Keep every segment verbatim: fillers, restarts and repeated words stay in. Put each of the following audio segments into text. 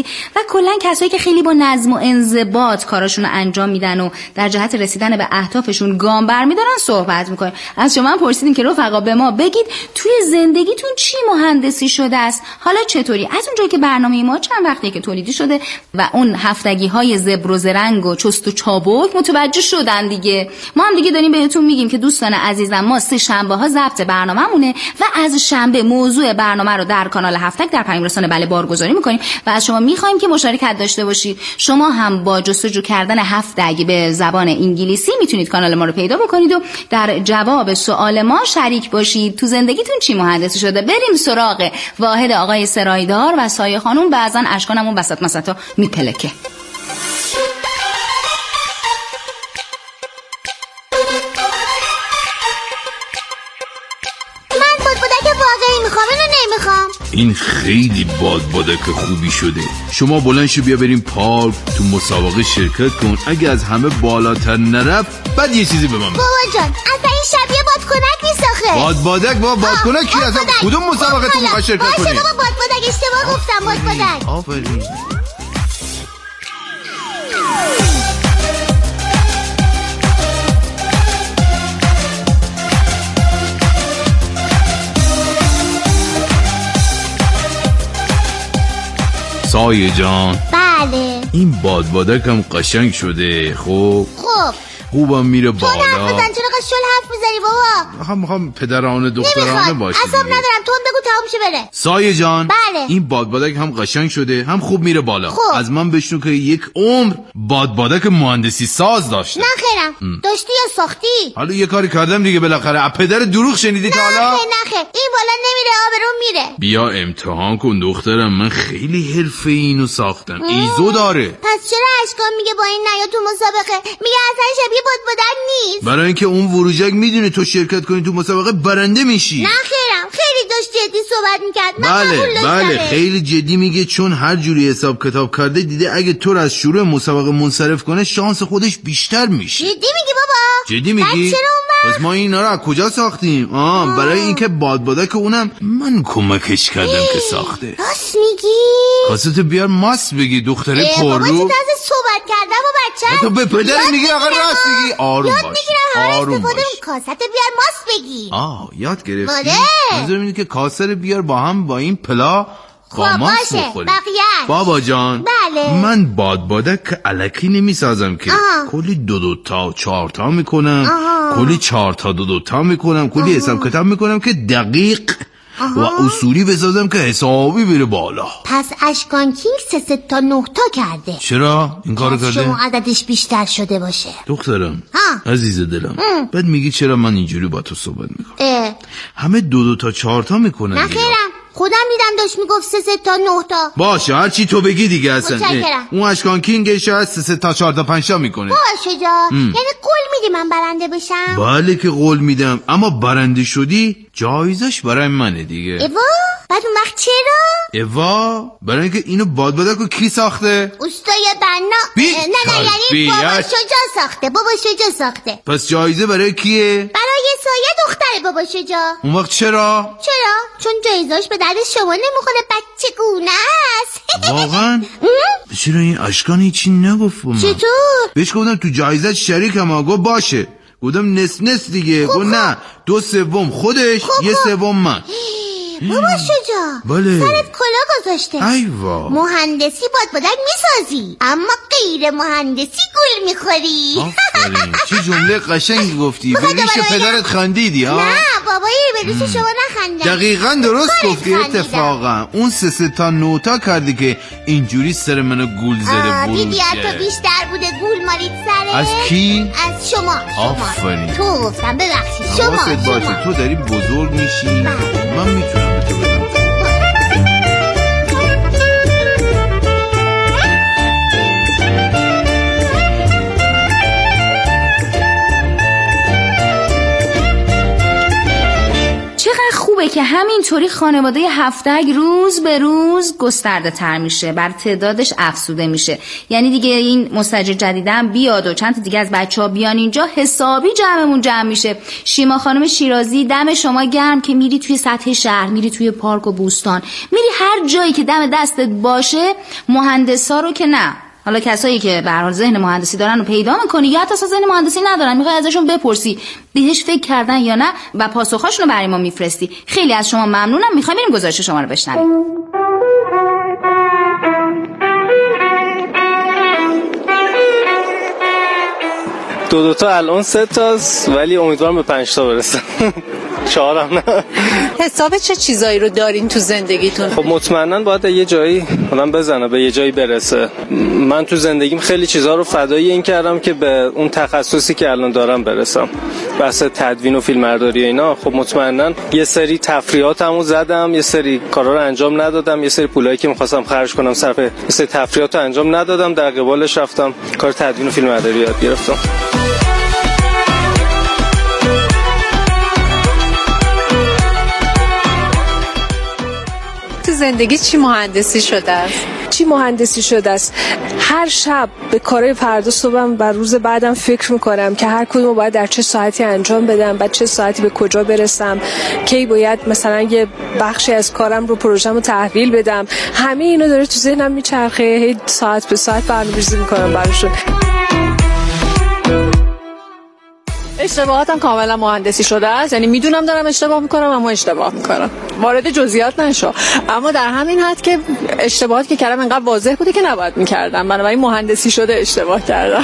مهندسی و کلا کسایی که خیلی با نظم و انضباط کاراشون رو انجام میدن و در جهت رسیدن به اهدافشون گام برمیدارن صحبت میکنیم. از شما پرسیدیم که رفقا به ما بگید توی زندگیتون چی مهندسی شده است؟ حالا چطوری؟ از اونجایی که برنامه ما چند وقتیه که تولیدی شده و اون هفتگی های زبر و زرنگ و چست و چابک متوجه شدن دیگه. ما هم دیگه داریم بهتون میگیم که دوستان عزیزم ما سه شنبه ها ضبط برنامه‌مونه و از شنبه موضوع برنامه رو در کانال هفتگ در پیام‌رسان بله بارگذاری میکنیم و از شما میخوایم که مشارکت داشته باشید. شما هم با جستجو کردن هفتگ به زبان انگلیسی میتونید کانال ما رو پیدا بکنید و در جواب سوال ما شریک باشید. تو زندگیتون چی مهندسی شده؟ بریم سراغ واحد آقای سرایدار و سایه خانم. بعضن اشکانمون وسط مسطا میپلکه. این خیلی بادبادک خوبی شده. شما بلند شو بیا بریم پارک تو مسابقه شرکت کن. اگه از همه بالاتر نرفت بعد یه چیزی به من بگو. بابا جان اصلا این شبیه بادکنک نیست آخه. بادبادک بابا بادکنک کی اصلا کدوم مسابقه تو میخوای شرکت کنی؟ باشه بابا بادبادک اشتباه گفتم بادبادک. آفرین. سایه جان. بله. این بادبادک هم قشنگ شده. خب خب خوبم میره بالا. تو حرف بزن چرا شل حرف میزنی بابا؟ میخوام میخوام پدرانه دخترانه باشه. اصلا ندارم تو هم بگو تمام شه بره. سایه جان. بله. این بادبادک هم قشنگ شده هم خوب میره بالا. خوب. از من بشنو که یک عمر بادبادک مهندسی ساز داشته. نه خیرم داشتی یا ساختی؟ حالا یه کاری کردم دیگه بالاخره. پدر دروغ شنیدی تا حالا؟ نه نه این بالا نمیره آبرون میره. بیا امتحان کن دخترم. من خیلی حرفه‌ای اینو ساختم. ایزو داره. پس چرا اشکان میگه با این نیا تو مسابقه؟ میگه اصلا شبیه بادبادک نیست. برای اینکه اون وروجک میدونه تو شرکت کنی تو مسابقه برنده میشی. نه خیرم خیلی داشت جدی صحبت میکرد. بله بله خیلی جدی میگه چون هر جوری حساب کتاب کرده دیده اگه تو از شروع مسابقه منصرف کنه شانس خودش بیشتر میشه. جدی میگی بابا؟ جدی میگی؟ پس ما اینا رو از کجا ساختیم؟ آه, آه. برای اینکه بادبادک اونم من کمکش کردم که ساخته. راست میگی؟ خواستت بیار ماست بگی دختره پررو. بابا چه طرز صحبت کردم و بچه تو به پدر میگی آقا راست میگی. آروم باش آروم باش. کاست بیار ماست بگی. آه یاد گرفتی؟ ماده منظورم اینه که کاسه رو بیار با هم با این پلا با ماست بخوریم. بابا جان بله. من بادبادک الکی نمیسازم که. آه. کلی دو دو تا چهار تا میکنم. آه. کلی چهار تا دو دو تا میکنم. کلی حساب کتاب میکنم که دقیق آها. و اصولی بسازم که حسابی بره بالا. پس اشکان کینگ سه سه تا نه تا کرده. چرا این کارو کرده؟ شما عددش بیشتر شده باشه. دخترم ها. عزیز دلم ام. بعد میگی چرا من اینجوری با تو صحبت میکنم؟ همه دو دو تا چهار تا میکنن. نه خیرم خودم دیدم داشت میگفت سه سه تا نه تا. باشه هر چی تو بگی دیگه اصلا. اون اشکان کینگ شاید سه سه تا چهار تا پنج تا میکنه. باشه جا یعنی قول میدی من برنده بشم؟ بله که قول میدم اما برنده شدی جایزش برای منه دیگه. ایوا بعد اون وقت چرا؟ ایوا برای اینکه اینو بادبادکو کی ساخته؟ استای بنا. نه نه یعنی بابا شجاع ساخته. بابا شجاع ساخته. پس جایزه برای کیه؟ برای سایه دختره بابا شجاع. اون وقت چرا؟ چرا؟ چون جایزاش به درد شما نمیخوره بچه گونه است. واقعا؟ چرا این اشکان هیچی نگفت من؟ چطور؟ بهش گفتم تو جایزت شریکم آقا باشه. گفتم نس نس دیگه. گفت نه دو سوم خودش خوب یه سوم من. بابا شجاع بله. سرت کلا گذاشته. ایوا مهندسی بادبادک میسازی اما غیر مهندسی گول میخوری. آفرین چه جمله قشنگی گفتی. به ریش پدرت خندیدی ها؟ نه بابایی به ریش شما نخندم. دقیقاً درست گفتی. اتفاقا اون سه سه تا نوتا کردی که اینجوری سر منو گول زده بود. دیدی حتی بیشتر بوده گول مارید سره. از کی؟ از شما. آفرین تو گفتم ببخشید شما. حواست باشه تو داری بزرگ میشی. من میتونم به تو بدم. که که همینطوری خانواده هفتگ روز به روز گسترده تر میشه، بر تعدادش افزوده میشه. یعنی دیگه این مستاجر جدیدم بیاد و چند تا دیگه از بچه‌ها بیان اینجا، حسابی جمعمون جمع میشه. شیما خانم شیرازی، دم شما گرم که میری توی سطح شهر، میری توی پارک و بوستان، میری هر جایی که دم دستت باشه، مهندسا رو که نه، حالا کسایی که به هر حال ذهن مهندسی دارن رو پیدا میکنی یا حتی ذهن مهندسی ندارن، میخوای ازشون بپرسی بهش فکر کردن یا نه و پاسخاشون رو برای ما میفرستی. خیلی از شما ممنونم. میخوایم بریم گزارش شما رو بشنویم. دو دو تا الان سه تاست، ولی امیدوارم به پنج تا برسم. چهارم نه. حساب چه چیزایی رو دارین تو زندگیتون؟ خب مطمئناً باید یه جایی آدم بزنه، به یه جایی برسه. من تو زندگیم خیلی چیزا رو فدای این کردم که به اون تخصصی که الان دارم برسم. بحث تدوین و فیلمبرداری اینا، خب مطمئناً یه سری تفریحاتمو زدم، یه سری کارا رو انجام ندادم، یه سری پولایی که می‌خواستم خرج کنم صرف یه سری تفریحاتو انجام ندادم، در قبالش رفتم کار تدوین و فیلمبرداری یاد گرفتم. زندگی چی مهندسی شده است؟ چی مهندسی شده است؟ هر شب به کارهای فردا صبحم و روز بعدم فکر میکنم که هر کدومو باید در چه ساعتی انجام بدم، بعد چه ساعتی به کجا برسم، کی باید مثلا یه بخشی از کارم رو پروژه‌مو تحویل بدم. همه اینا داره تو ذهنم میچرخه، هی ساعت به ساعت برنامه‌ریزی میکنم براشون. اشتباهاتم کاملا مهندسی شده است، یعنی میدونم دارم اشتباه میکنم اما اشتباه میکنم. وارد جزئیات نشو، اما در همین حد که اشتباهاتی که کردم انقدر واضح بوده که نباید میکردم، بنابراین مهندسی شده اشتباه کردم.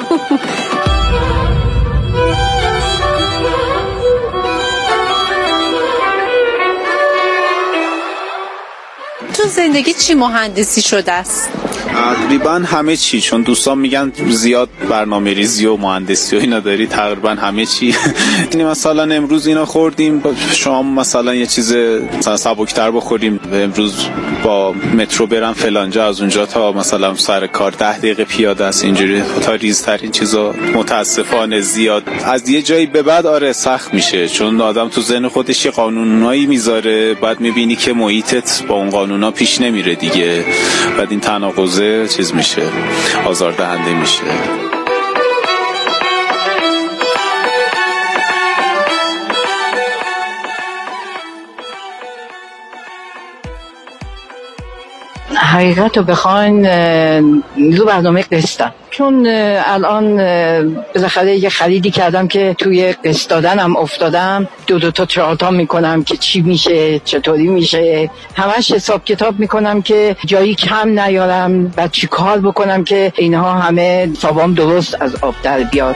تو زندگی چی مهندسی شده است؟ تقریبا همه چی، چون دوستان میگن زیاد برنامه ریزی و مهندسی و اینا داری، تقریبا همه چی. یعنی مثلا امروز اینا خوردیم، شام مثلا یه چیز مثلا سبکتر بخوریم، امروز با مترو برم فلانجا، از اونجا تا مثلا سر کار ده دقیقه پیاده است، اینجوری تا ریزترین چیزا متاسفانه زیاد. از یه جایی به بعد آره سخت میشه، چون آدم تو ذهن خودش یه قانونایی میذاره، بعد میبینی که محیطت با اون قانونا پیش نمیره دیگه، بعد این تناقضه چیز میشه، آزاردهنده میشه. حقیقت رو بخواین دو برنامه قسطم، چون الان بالاخره یه خریدی کردم که توی قسط دادنم افتادم، دو دو تا چهار تا میکنم که چی میشه چطوری میشه، همش حساب کتاب میکنم که جایی کم نیارم، بعد چی کار بکنم که اینها همه حسابام درست از آب در بیاد.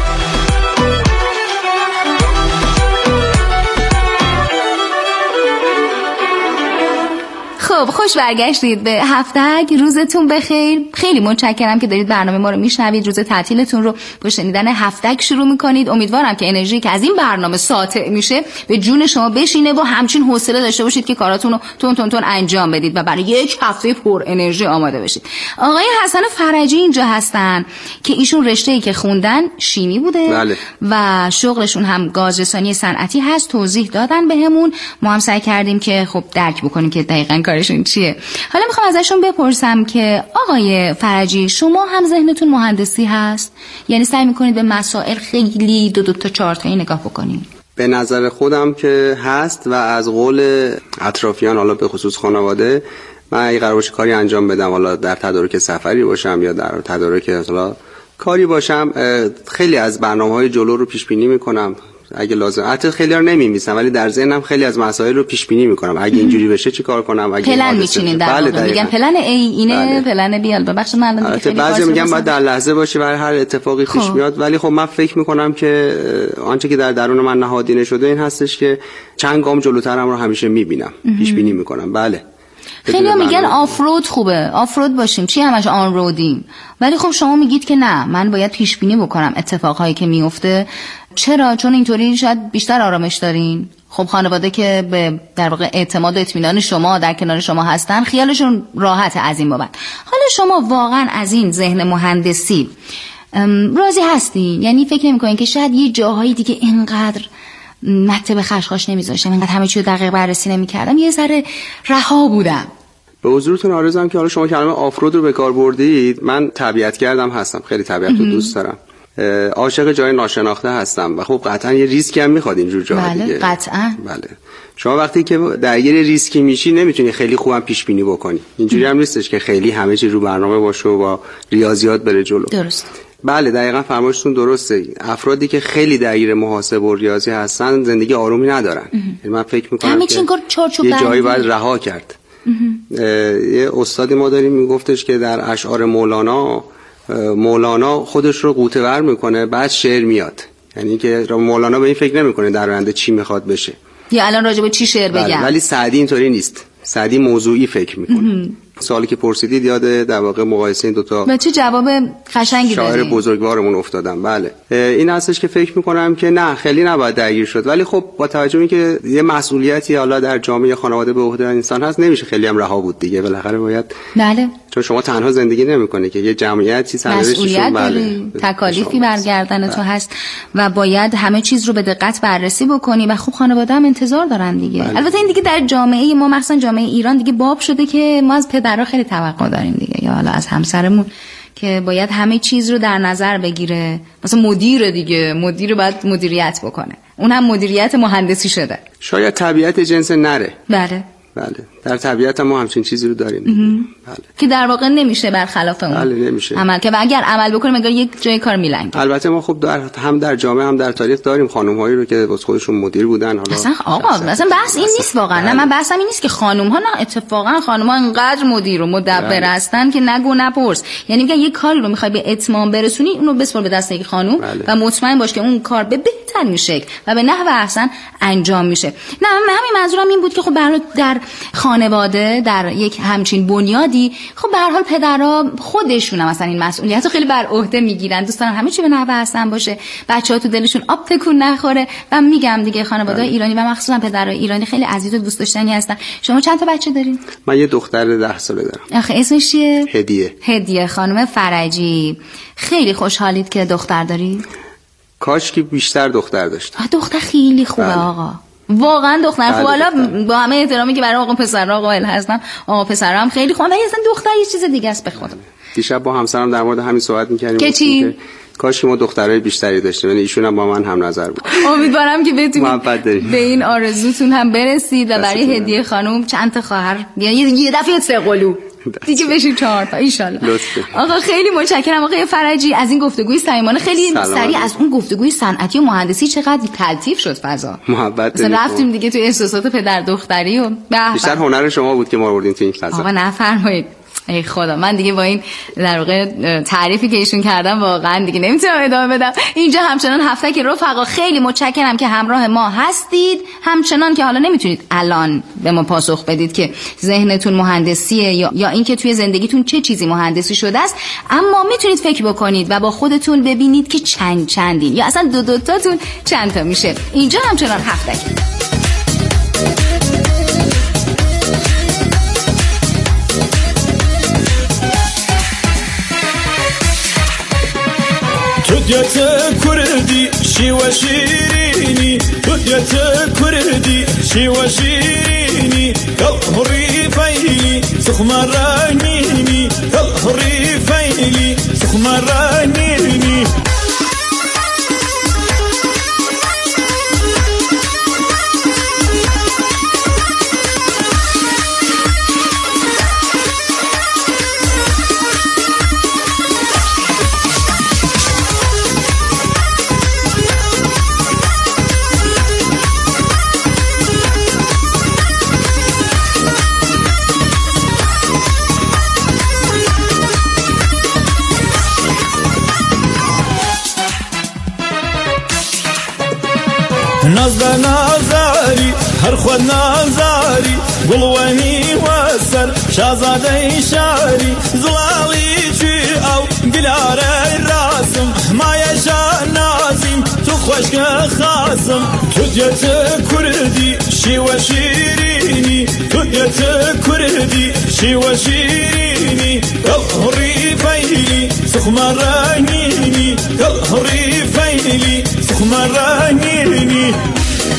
خب خوش برگشتید به هفتگ. روزتون بخیر. خیلی متشکرم که دارید برنامه ما رو میشنوید. روز تعطیلتون رو با شنیدن هفتگ شروع میکنید. امیدوارم که انرژی که از این برنامه ساطع میشه به جون شما بشینه و همچین حوصله داشته باشید که کاراتون رو تون تون تون انجام بدید و برای یک هفته پر انرژی آماده بشید. آقای حسن فرجی اینجا هستن که ایشون رشته‌ای که خوندن شیمی بوده. بله. و شغلشون هم گازرسانی صنعتی هست. توضیح دادن بهمون. ما هم سعی کردیم که خب درک بکنیم که دقیقاً کارشون چیه. حالا میخوام ازشون بپرسم که آقای فرجی شما هم ذهنتون مهندسی هست؟ یعنی سعی میکنید به مسائل خیلی دو دو تا چهار تایی نگاه بکنید؟ به نظر خودم که هست و از قول اطرافیان، حالا به خصوص خانواده، من اگه قرار باشه کاری انجام بدم، حالا در تدارک سفری باشم یا در تدارک حالا کاری باشم، خیلی از برنامه‌های جلو رو پیش بینی میکنم. اگه لازم، حتی خیلی ها نمی‌نویسم ولی در ذهنم خیلی از مسائل رو پیش بینی میکنم. اگه اینجوری بشه چی کار کنم، اگه پلن میچینین در واقع. بله میگن پلن ای اینه، پلن بیال. ببخشید من الان دیگه خیلی بعضی میگن بعد در لحظه باشه برای هر اتفاقی پیش خب. میاد، ولی خب من فکر میکنم که آنچه که در درون من نهادینه شده این هستش که چند گام جلوترم رو همیشه میبینم، پیش بینی میکنم. بله خیلی میگن آفرود خوبه، آفرود باشیم، چی همش آن رودیم، ولی خب شما میگید که نه، من باید پیش بینی بکنم اتفاقهایی که میفته. چرا؟ چون اینطوری شاید بیشتر آرامش دارین. خب خانواده که به در واقع اعتماد و اطمینان شما در کنار شما هستن، خیالشون راحت از این بابت. حالا شما واقعا از این ذهن مهندسی راضی هستین؟ یعنی فکر نمی‌کنین که شاید یه جاهایی دیگه اینقدر مته به خشخاش نمیذاشتم، اینقدر همه چی رو دقیق بررسی نمیکردم، یه ذره رها بودم. به حضورتون عرضم که حالا شما کلمه آفرود رو به کار بردید. من طبیعت گردم هستم، خیلی طبیعت رو دوست دارم، عاشق جای ناشناخته هستم و خب قطعا یه ریسکی هم میخواد اینجور جاها. بله دیگه قطعا. بله شما وقتی که درگیر ریسکی میشی نمیتونی خیلی خوبم پیش بینی بکنی. اینجوری هم نیستش که خیلی همه چی رو برنامه باشه و با ریاضیات بره جلو. درست. بله دقیقاً فرمایشتون درسته. افرادی که خیلی درگیر محاسبه و ریاضی هستن زندگی آرومی ندارن. من فکر میکنم که یه جایی باید رها کرد. یه استادی ما داریم میگفتش که در اشعار مولانا مولانا خودش رو غوطه ور میکنه بعد شعر میاد، یعنی که مولانا به این فکر نمیکنه در آینده چی میخواد بشه یا الان راجع به چی شعر بگم. بله. ولی سعدی اینطوری نیست، سعدی موضوعی فکر میکنه. سوالی که پرسیدید یاد در واقع مقایسه این دوتا و چه جواب قشنگی دادی. شاعر بزرگوارمون افتادم. بله این هستش که فکر میکنم که نه خیلی نباید درگیر شد، ولی خب با توجه به اینکه یه مسئولیتی حالا در جامعه خانواده به عهده انسان هست نمیشه خیلی هم رها بود دیگه، بالاخره باید. بله چون شما تنها زندگی نمیکنی که یه جمعیتی سرنوشتشون بله تکالیفی بر گردن تو هست و باید همه چیز رو به دقت بررسی بکنی و خوب خانواده هم انتظار دارن دیگه. بله. البته این دیگه در جامعه ما مخصوصا جامعه ایران دیگه باب شده که ما از پدرها خیلی توقع داریم دیگه، یا حالا از همسرمون که باید همه چیز رو در نظر بگیره. مثلا مدیر دیگه، مدیر باید مدیریت بکنه، اون هم مدیریت مهندسی شده. شاید طبیعت جنس نره. بله بله در طبیعت ما همچین چیزی رو داریم. بله که در واقع نمیشه برخلاف اون بله نمیشه عمل که و اگر عمل بکنیم انگار یک جای کار میلنگ. البته ما خب در هم در جامعه هم در تاریخ داریم خانم‌هایی رو که واسه خودشون مدیر بودن. حالا اصلا آقا مثلا بحث این نیست واقعا. نه من بحثم این نیست که خانم‌ها، نه اتفاقا خانم‌ها انقدر مدیر و مدبر هستن که نگو نپرس. یعنی میگن یک کاری رو میخوای به اتمام برسونی اونو بسپار به دست یک خانم بله. و مطمئن باش که اون کار به بهترین شکل و به نحو احسن انجام میشه. نه من همین منظورم این بود که خب برای در خانواده در یک همچین بنیادی خب به هر حال پدرها خودشون هم مثلا این مسئولیت رو خیلی بر عهده میگیرن، دوست دارن همه چی به نحو احسن باشه، بچه‌ها تو دلشون آب تکون نخوره. و میگم دیگه خانواده ایرانی و مخصوصا پدرای ایرانی خیلی عزیز و دوست داشتنی هستن. شما چند تا بچه دارین؟ من یه دختر ده ساله دارم. آخه اسمش چیه؟ هدیه. هدیه خانم فرجی. خیلی خوشحالید که دختر داری؟ کاش که بیشتر دختر داشتم. دختر خیلی خوبه بله. آقا واقعا دختر خوبه. حالا با همه احترامی که برای آقا پسرها قائل هستم، آقا پسرها هم خیلی خوبه، ولی اصلا دختر یه چیز دیگه است به خدا. دیشب با همسرم در مورد همین صحبت می‌کردیم که چی؟ کاش که ما دخترای بیشتری داشتیم، یعنی ایشون هم با من هم نظر بود. امیدوارم که بتونید به این آرزوتون هم برسید و برای هدیه خانم چند تا خواهر یعنی یه دفعه سه قلو دیگه بشین چهار تا ان شاء الله. آقا خیلی متشکرم آقای فرجی از این گفتگوی صمیمانه. خیلی سریع از اون گفتگوی صنعتی و مهندسی چقدر تلطیف شد فضا. محبت رفتیم دیگه تو احساسات پدر دختری و بیشتر هنر شما بود که ما آوردین تو این فضا. آقا نفرمایید. ای خدا من دیگه با این در واقع تعریفی که ایشون کردم واقعا دیگه نمیتونم ادامه بدم. اینجا همچنان هفته که رفقا خیلی متشکرم که همراه ما هستید، همچنان که حالا نمیتونید الان به ما پاسخ بدید که ذهنتون مهندسیه یا یا اینکه توی زندگیتون چه چیزی مهندسی شده است، اما میتونید فکر بکنید و با خودتون ببینید که چند چندین یا اصلا دو دوتاتون چند تا میشه. اینجا همچنان هفته که توديت كردي شي وشيريني توديت كردي شي وشيريني كالهري فيلي سخمرانيني كالهري فيلي سخمرانيني نازدا نازاری هر خود نازاری گلوانی وسر شازاده شاری زلالی چی او گلاره راسم مایشا نازیم تو خوشک خاصم تو دیت کردی شی و شیرینی تو دیت کردی شی و شیرینی کالهری فیلی سخمرانینی کالهری فیلی سخمرانینی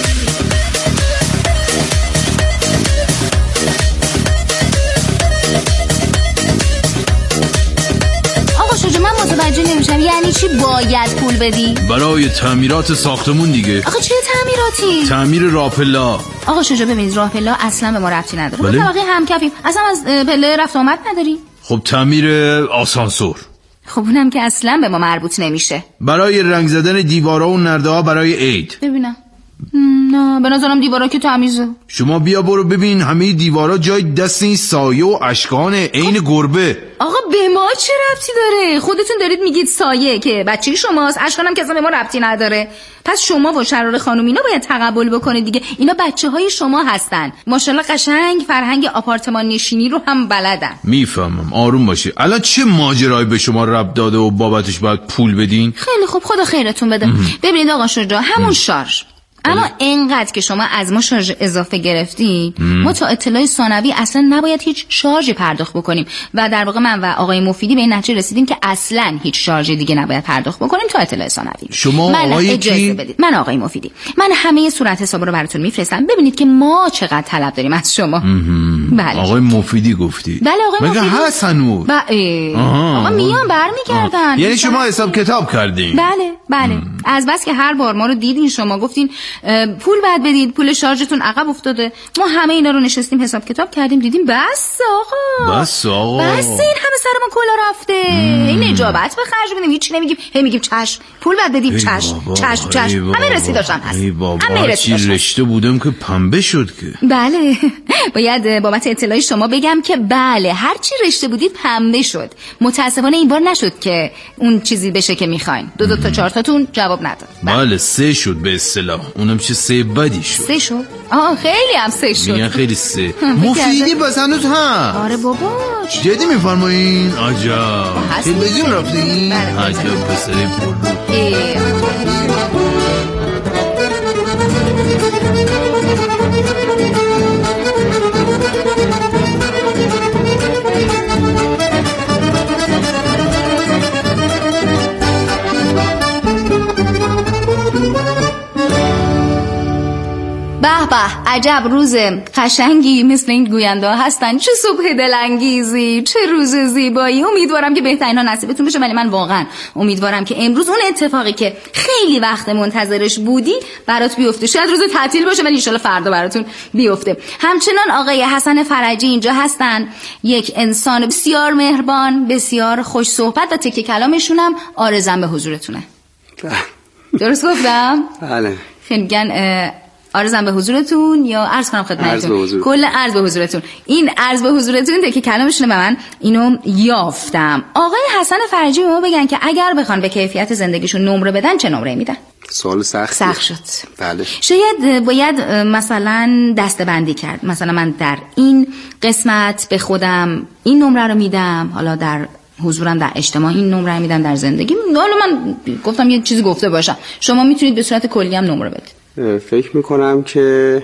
متوجه نمیشم یعنی چی باید پول بدی؟ برای تعمیرات ساختمون دیگه. آقا چه تعمیراتی؟ تعمیر راهپله. آقا شجاع ببینید راهپله اصلا به ما ربطی نداره. بله؟ ما طبقه همکفیم. اصلا از پله رفت آمد نداری؟ خب تعمیر آسانسور. خب اونم که اصلا به ما مربوط نمیشه. برای رنگ زدن دیوارا و نرده ها برای عید. ببینم. نه به نظرم دیوارا که تمیزه. شما بیا برو ببین همه دیوارا جای دست این سایه و اشکانه عین گربه. آقا به ما چه ربطی داره؟ خودتون دارید میگید سایه که بچه شماست، اشکانم که اصلا به ما ربطی نداره. پس شما و شرار خانم اینا باید تقبل بکنید دیگه. اینا بچه های شما هستن. ماشاءالله قشنگ فرهنگ آپارتمان نشینی رو هم بلدن. میفهمم آروم باشی. الان چه ماجرایی به شما ربط داده و بابتش باید پول بدین؟ خیلی خوب خدا خیرتون بده. ببینید آقا شجاع همون شارژ. اما اینقدر که شما از ما شارژ اضافه گرفتین ما تا اطلاع ثانوی اصلا نباید هیچ شارژی پرداخت بکنیم و در واقع من و آقای مفیدی به این نتیجه رسیدیم که اصلا هیچ شارژی دیگه نباید پرداخت بکنیم تا اطلاع ثانوی. شما من آقای اجازه کی؟ بدید. من آقای مفیدی. من همه صورت حساب رو براتون میفرستم ببینید که ما چقدر طلب داریم از شما. بله. آقای مفیدی گفتی؟ بله آقای مگه مفیدی. هست هنوز؟ ب... آقا میان برمیگردن. یعنی شما حساب کتاب کردین؟ بله بله. از بس که هر بار ما رو دیدین شما گفتین پول بعد بدید پول شارژتون عقب افتاده ما همه اینا رو نشستیم حساب کتاب کردیم دیدیم بس آقا بس آقا بس این همه سر ما کلا رفته. این نجابت به خرج بدیم هیچ نمیگیم هی میگیم چشم پول بعد بدیم چشم چشم چشم همه رسیداشم هست ای بابا همه چی رشته بودم که پنبه شد که. بله باید بابت اطلاعی شما بگم که بله هر چی رشته بودید پنبه شد. متاسفانه این بار نشد که اون چیزی بشه که میخواین. دو دو تا چهار تاتون جواب نداد. بله سه شد به اصطلاح. اونم چه سه بدی شد. سه شد؟ آه خیلی هم سه شد. میگن خیلی سه. مفیدی بس هنوز هم. آره بابا جدی میفرمایین؟ عجب. تلویزیون رفتین؟ عجب پسری پر. به به عجب روز قشنگی مثل این گوینده ها هستن. چه صبح دلانگیزی چه روز زیبایی. امیدوارم که بهترین ها نصیبتون بشه ولی من واقعا امیدوارم که امروز اون اتفاقی که خیلی وقت منتظرش بودی برات بیفته. شاید روز تعطیل باشه ولی ان شاءالله فردا براتون بیفته. همچنان آقای حسن فرجی اینجا هستن. یک انسان بسیار مهربان بسیار خوش صحبت و تکه کلامشون هم آرزم به حضورتونه. درست گفتم؟ بله. خیلی میگن عرضم به حضورتون یا عرض کنم خدمتتون کل عرض به حضورتون. این عرض به حضورتون ده که کلامشونه به من اینو یافتم. آقای حسن فرجی ما بگن که اگر بخوان به کیفیت زندگیشون نمره بدن چه نمره میدن؟ سوال سخت سخت شد. بله. شاید باید مثلا دسته بندی کرد. مثلا من در این قسمت به خودم این نمره رو میدم، حالا در حضورم در اجتماع این نمره رو میدم، در زندگی حالا من گفتم یه چیزی گفته باشم. شما میتونید به صورت کلی هم نمره بدید. فکر میکنم که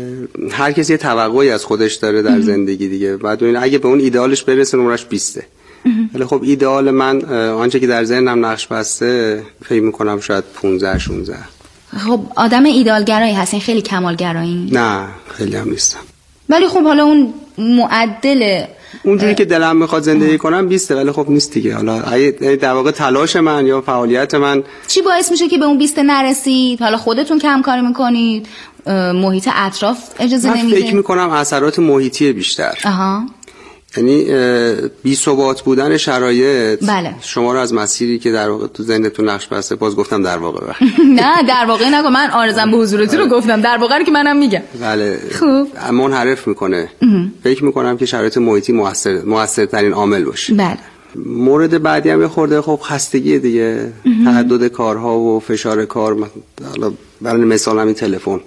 هر کسی یه توقعی از خودش داره در زندگی دیگه. بعد اگه به اون ایدئالش برسه نمرش بیسته. ولی خب ایدئال من آنچه که در ذهنم نقش بسته فکر میکنم شاید پانزده شانزده. خب آدم ایدئالگرایی هستین؟ خیلی کمالگرایی؟ نه خیلی هم نیستم. ولی خب حالا اون معدل اونجوری که دلم میخواد زندگی کنم بیسته ولی خب نیست دیگه. حالا در واقع تلاش من یا فعالیت من چی باعث میشه که به اون بیسته نرسید؟ حالا خودتون کم کاری میکنید؟ محیط اطراف اجازه نمیده؟ من فکر میکنم اثرات محیطی بیشتر. آها. یعنی بی ثبات بودن شرایط بله. شما رو از مسیری که در واقع تو ذهنتون نقش بسته، باز گفتم در واقع بر. نه در واقع نگو، من آرزم به حضورتون رو گفتم، در واقع که منم میگم. بله. خوب. منحرف میکنه. فکر میکنم که شرایط محیطی موثر موثرترین عامل باشه. بله. مورد بعدی هم یه خورده خب خستگی دیگه، تعدد کارها و فشار کار. حالا برای مثال همین تلفن،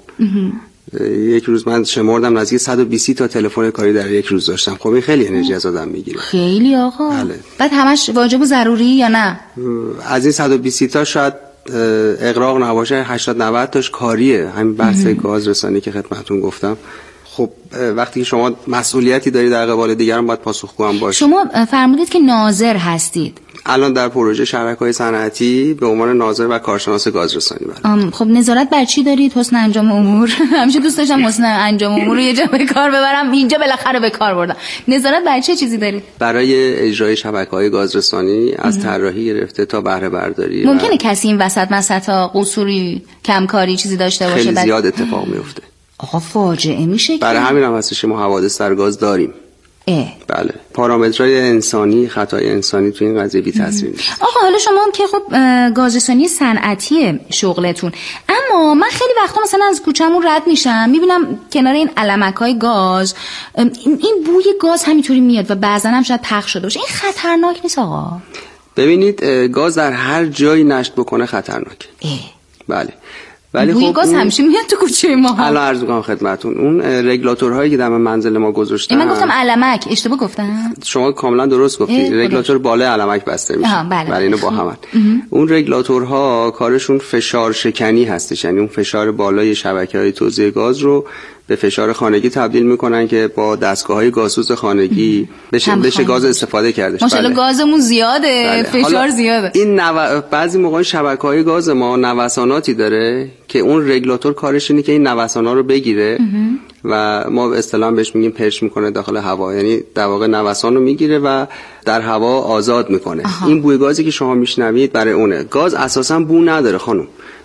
یک روز من شمردم نزدیک صد و بیست تا تلفن کاری در یک روز داشتم. خب این خیلی انرژی از آدم میگیره. خیلی آقا. بله. بعد همش واجب و ضروری یا نه؟ از این صد و بیست تا شاید اغراق نباشه، هشتاد نود تاش کاریه. همین بحث گاز رسانی که خدمتتون گفتم. خب وقتی که شما مسئولیتی دارید در قبال دیگران باید پاسخگو هم باشید. شما فرمودید که ناظر هستید. الان در پروژه شبکه‌های صنعتی به عنوان ناظر و کارشناس گازرسانی. بله. خب نظارت بر چی دارید؟ حسن انجام امور. همیشه دوست داشتم حسن انجام امور رو یه جا به کار ببرم، اینجا بالاخره به کار بردم. نظارت بر چه چیزی دارید؟ برای اجرای شبکه‌های گازرسانی از طراحی گرفته تا بهره برداری. ممکنه و... کسی این وسط مسطا قصوری، کمکاری چیزی داشته باشه؟ خیلی زیاد اتفاق میفته. آقا فاجعه میشه. برای همین هم هستش ما حوادث در گاز داریم. اه. بله، پارامترهای انسانی، خطای انسانی تو این قضیه بی تاثیر نیست. آقا حالا شما هم که خب گازرسانی صنعتی شغلتون، اما من خیلی وقتا مثلا از کوچه‌مون رد میشم میبینم کنار این علمک‌های گاز این بوی گاز همینطوری میاد و بعضا هم شاید پخش شده باشه. این خطرناک نیست آقا؟ ببینید گاز در هر جایی نشت بکنه خطرناکه. بله. ولی خب گاز همیشه میاد تو کوچه ما. الان عرض می‌کنم خدمتتون اون رگولاتورهایی که در من ما گذاشتن. من گفتم علمک، اشتباه گفتم؟ شما کاملا درست گفتید. رگولاتور بالای علمک بسته میشه. بله. برای اینو با هم. اون رگولاتورها کارشون فشار شکنی هستش، یعنی اون فشار بالای شبکه‌های توزیع گاز رو به فشار خانگی تبدیل میکنن که با دستگاه‌های گازسوز خانگی بشه بشه گاز استفاده کرده. ماشاءالله گازمون زیاده، بله. فشار زیاده. این نو... بعضی موقع شبکه‌های گاز ما نوساناتی داره که اون رگولاتور کارش اینه که این نوسانا رو بگیره و ما اصطلاحاً بهش میگیم پرش میکنه داخل هوا، یعنی در واقع نوسان رو میگیره و در هوا آزاد میکنه. آها. این بوی گازی که شما میشنوید برای اونه. گاز اساساً بو نداره خانم.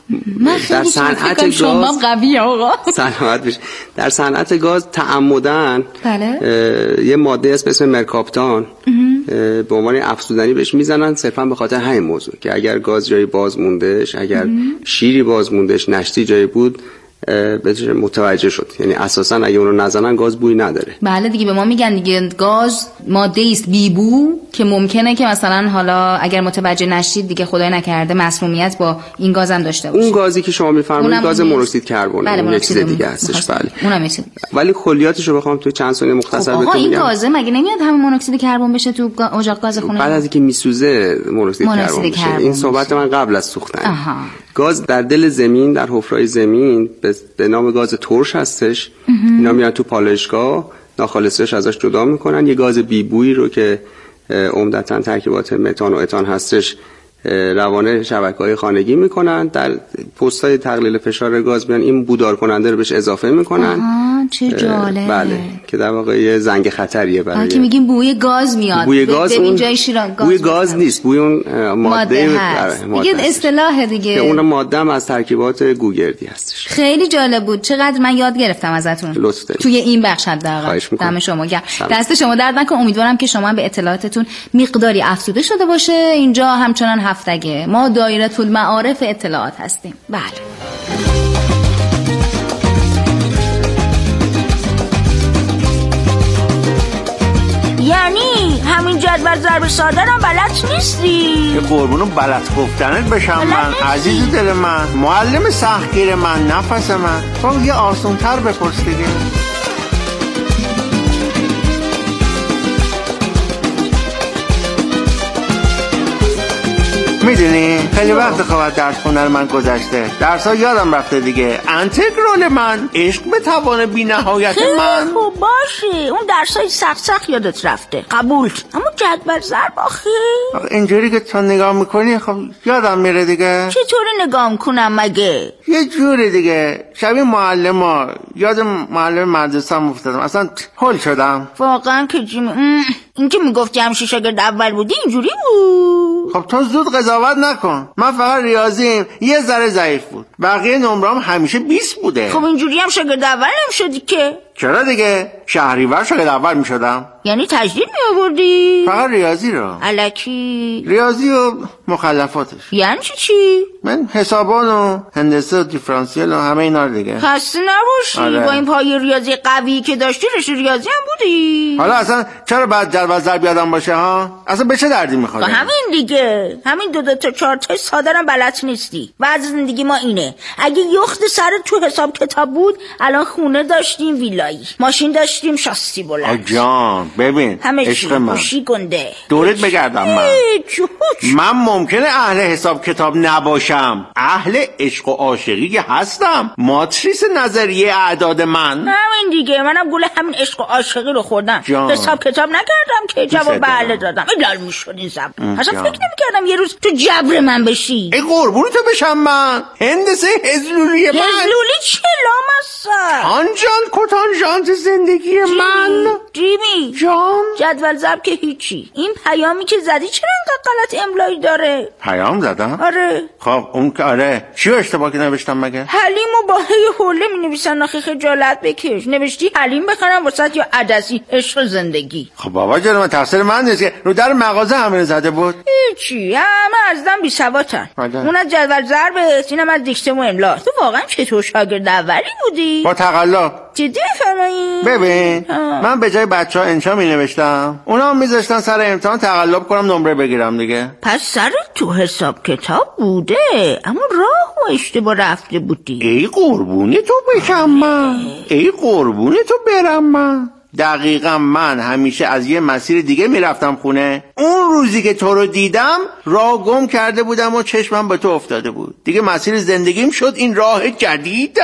در صنعت شما قوی آقا. سلامت بشه. در صنعت گاز تعمدن بله. یه ماده است به اسم مرکاپتان به عنوان افزودنی بهش میزنن صرفا به خاطر همین موضوع که اگر گاز جایی باز موندهش، اگر امه. شیری باز موندهش، نشتی جایی بود بهش متوجه شد. یعنی اساسا اگه اون رو نزنن گاز بوی نداره. بله دیگه، به ما میگن دیگه گاز ماده است بی بو که ممکنه که مثلا حالا اگر متوجه نشید دیگه خدای نکرده مسمومیت با این گاز هم داشته باشه. اون گازی که شما میفرمایید گاز مونوکسید کربن، بله اون یک چیز دیگه هستش. بله اونم میشه. ولی کلیاتش رو بخوام تو چند ثانیه مختصر خب بهتون بگم. این گازه مگه نمیاد همون مونوکسید کربن بشه تو اجاق گاز خونه؟ بعد از اینکه میسوزه مونوکسید کربن میشه. این صحبت من قبل از سوختن. آها. گاز در دل زمین، در حفره‌های زمین به نام گاز ترش هستش. اینا میان تو پالایشگاه، ناخالصش ازش جدا میکنن، یه گاز بیبویی رو که عمدتاً ترکیبات متان و اتان هستش روانه شبکه‌های خانگی میکنن. در پست‌های تقلیل فشار گاز میان این بودار کننده رو بهش اضافه میکنن. آها چه جالب. بله که در واقع یه زنگ خطریه برای که میگیم بوی گاز میاد. بوی گاز اون جای شیران گاز بوی گاز نیست، بوی اون ماده هست. دیگه اصطلاح دیگه که اون ماده هم از ترکیبات گوگردی هستش. خیلی جالب بود، چقدر من یاد گرفتم ازتون توی این بخش. حداقل دم شما گرم، دست شما درد نکنه. امیدوارم که شما به اطلاعاتتون مقداری افزوده شده باشه. اینجا همچنان هفتگه ما دایره المعارف اطلاعات هستیم. بله یعنی همین جدول ضرب ساده رو بلد نیستی؟ یه قربونو بلد گفتنت بشم من عزیز دل من، معلم سختگیر من، نفس من. تو یه آسان‌تر بپرس دیگه. میدونی خیلی وقت خواب درس خوندن من گذشته، درس ها یادم رفته دیگه. انتگرال من، عشق به توان بی نهایت من. خب باشه، اون درس های سخت سخت یادت رفته، قبول. اما جدول ضرب آخه اینجوری که تو نگاه میکنی خب یادم میره دیگه. چطوری نگاه میکنم مگه؟ یه جوری دیگه، شبیه معلم ها. یاد معلم مدرسه هم افتادم، اصلا هول شدم واقعا. که جیمی این که میگفتی همشه شاگرد اول بودی اینجوری بود. خب تو زود قضاوت نکن. من فقط ریاضیم یه ذره ضعیف بود، بقیه نمرام همیشه بیست بوده. خب اینجوری هم شاگرد اول نمیشدی که؟ چرا دیگه، شهریور شاگرد اول میشدم. یعنی تجدید میآوردی؟ فقط ریاضی رو. الکی ریاضی و مخلفاتش. یعنی چی چی؟ من حسابان و هندسه و دیفرانسیل و همه اینا دیگه. خسته نباشی. آره. با این پای ریاضی قوی که داشتی رشته ریاضی هم بودی. حالا اصلا چرا بعد جدول ضرب یادم باشه ها؟ اصلا به چه دردی میخوره؟ همین دیگه، همین دو دو تا چهار تا ساده رو بلد نیستی. بعضی زندگی ما اینه. همینه. اگه یخت سر تو حساب کتاب بود الان خونه داشتیم ویلایی، ماشین داشتیم شاسی بلند. جان ببین عشق من خوشی گنده دورت بگردم من من ممکنه اهل حساب کتاب نباشم، اهل عشق و عاشقی که هستم. ماتریس نظریه اعداد من همین دیگه، منم گول همین عشق و عاشقی رو خوردم. جان. حساب کتاب نکردم که جواب بله دادم. ایلال میشد این زبون. اصلا فکر نمیکردم یه روز تو جبر من بشی. ای قربونتو بشم من. هندسه هزلولی من. هزلولی چه لامصب؟ تانجانت کتانجانت زندگی من. جیمی جان جدول ضرب که هیچی. این پیامی که زدی چرا انقدر غلط املایی داره؟ پیام زدم؟ آره. خب اون که آره چی اشتباه که نوشتم مگه؟ حلیمو با هی حوله می نویسن. آخه خجالت بکش. نوشتی حلیم بخرم واسط یا عدسی عشق زندگی. خب بابا جان من تقصیر من نیست که رو در مغازه همه زده بود. هیچی همه ازدم بی سوادن. اون از جدول ضربه، اینم از دیکته و املا. تو واقعا چطور شاگرد اولی بودی؟ با تقلا. جدی میفرمایی؟ ببین آه. من به جای بچه ها انشا می نوشتم، اونا هم میذاشتن سر امتحان تقلب کنم نمره بگیرم دیگه. پس سر تو حساب کتاب بوده، اما راه و اشتباه رفته بودی. ای قربونی تو بشم من، ای قربونی تو برم من. دقیقا من همیشه از یه مسیر دیگه میرفتم خونه. اون روزی که تو رو دیدم راه گم کرده بودم و چشمم به تو افتاده بود. دیگه مسیر زندگیم شد این راه جدید.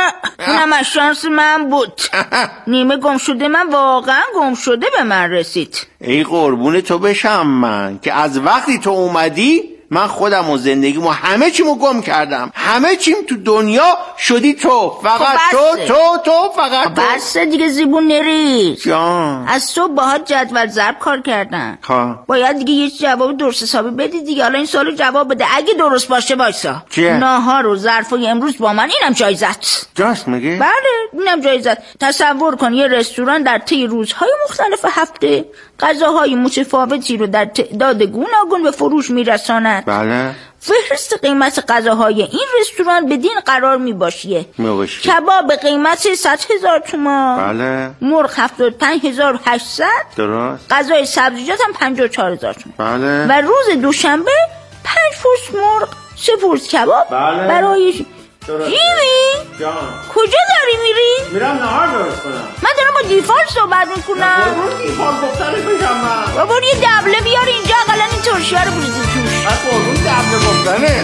اونم از شانس من بود. نیمه گم شده من واقعا گم شده به من رسید. ای قربون تو بشم من که از وقتی تو اومدی من خودم و زندگیمو همه چیمو گم کردم. همه چیم تو دنیا شدی تو. فقط تو تو تو فقط تو. بس دیگه زیبون نریز جان. از صبح باهات جدول ضرب کار کردن. ها. باید دیگه یه جواب درست حسابی بدی دیگه. حالا این سوالو جواب بده. اگه درست باشه وایسا. ناهار و ظرفای امروز با من، اینم جایزت. درست میگی؟ بله اینم جایزت. تصور کن یه رستوران در طی روزهای مختلف هفته غذاهای متفاوتی رو در تعداد گوناگون به فروش میرساند. بله. فهرست قیمت غذاهای این رستوران بدین قرار می باشیه. کباب قیمت صد هزار تومان. بله. مرغ هفتاد و پنج هزار و هشتصد. درست. غذای سبزیجات هم پنجاه و چهار هزار تومان. بله. و روز دوشنبه پنج پوست مرغ، سه پوست کباب. بله. برای جیمی؟ جان. کجا داری میری؟ میرم نهار درست کنم. من دارم با دیفال صحبت میکنم. قربون دیفال گفتنش بشم من. بابا یه دبله بیار اینجا اقلا این ترشیه رو بریزی توش. من قربون دبله گفتنه.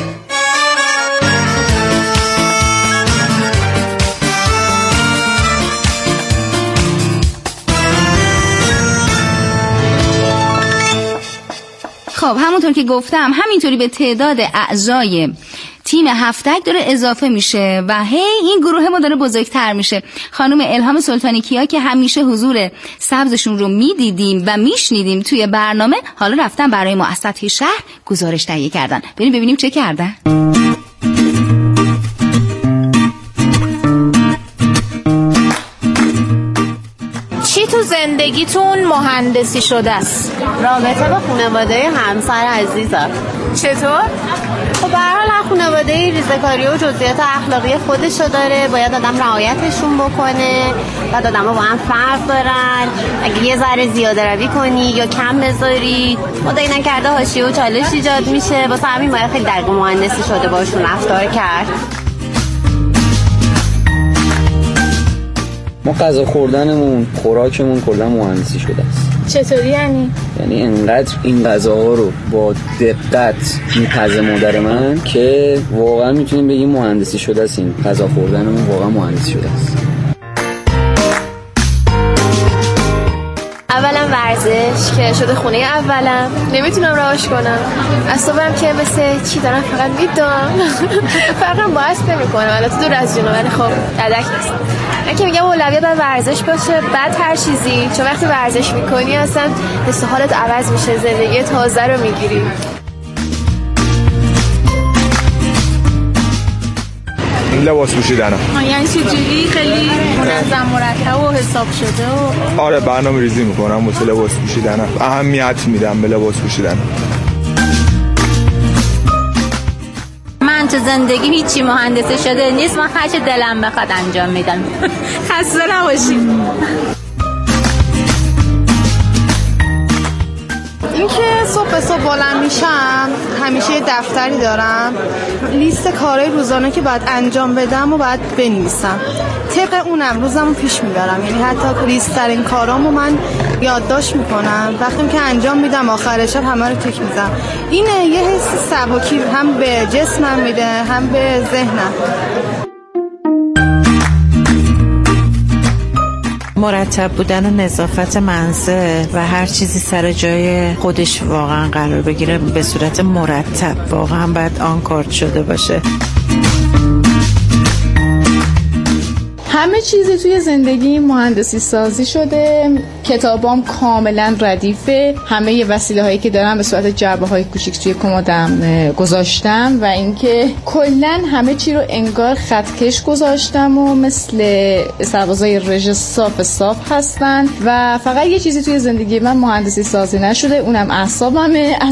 خب همونطور که گفتم همینطوری به تعداد اعضای تیم هفتک داره اضافه میشه و هی این گروه ما داره بزرگتر میشه. خانم الهام سلطانی کیا که همیشه حضور سبزشون رو میدیدیم و میشنیدیم توی برنامه، حالا رفتن برای ما از سطح شهر گزارش تهیه کردن. بریم ببینیم چه کردن. چی تو زندگیتون مهندسی شده است؟ رابطه با خانواده همسر عزیزم. چطور؟ خب به هر حال هر خانواده ریزه‌کاری و جزئیات اخلاقی خودشو داره، باید آدم رعایتشون بکنه. بعد آدم‌ها با هم فرق دارن، اگه یه ذره زیاده روی کنی یا کم بذاری خدای نکرده حاشیه و چالش ایجاد میشه. واسه همین باید خیلی دقیق مهندسی شده باشون رفتار کرد. ما غذا خوردنمون، خوراکمون کلا مهندسی شده است. چطوری یعنی؟ یعنی انقدر این غذاها رو با دقت میپزه مادر من که واقعا میتونیم بگیم مهندسی شده است. این غذا خوردنمون واقعا مهندسی شده است. اولا ورزش که شده خونه اولم، نمیتونم رهاش کنم. اصابم که مثل چی دارم فقط میدونم فرقم با اصل نمی کنم. البته دور از جنو ولی خب ددک نیست. من که میگم اولویت باید ورزش باشه بعد هر چیزی، چون وقتی ورزش میکنی اصلا حس حالت عوض میشه، زندگی تازه رو میگیری. لباس پوشیدنم. یعنی چجوری؟ خیلی منظم مرتب و حساب شده و آره برنامه ریزی میکنم واسه لباس پوشیدنم، اهمیت میدم به لباس پوشیدن. من تو زندگی هیچی مهندسی شده نیست، من هر چه دلم بخواد انجام میدم. خسته نباشی. اینکه صبح به صبح بلند میشم همیشه یه دفتری دارم، لیست کارهای روزانه که باید انجام بدم و باید بنویسم، طبق اونم روزمو پیش میبرم. یعنی حتی لیست‌ترین کارامو من یادداشت میکنم، وقتی که انجام میدم آخر شب همه رو تک میزنم. اینه یه حس سبکی هم به جسمم میده هم به ذهنم. مرتب بودن و نظافت منزل و هر چیزی سر جای خودش واقعا قرار بگیره به صورت مرتب، واقعا باید آن کارت شده باشه. همه چیزی توی زندگی مهندسی سازی شده، کتابام کاملا ردیفه، همه ی وسیله هایی که دارم به صورت جعبه های کوچیک توی کمدم گذاشتم و اینکه کلا همه چی رو انگار خطکش گذاشتم و مثل سربازای رژ صاف صاف هستن و فقط یه چیزی توی زندگی من مهندسی سازی نشده، اونم اعصابمه.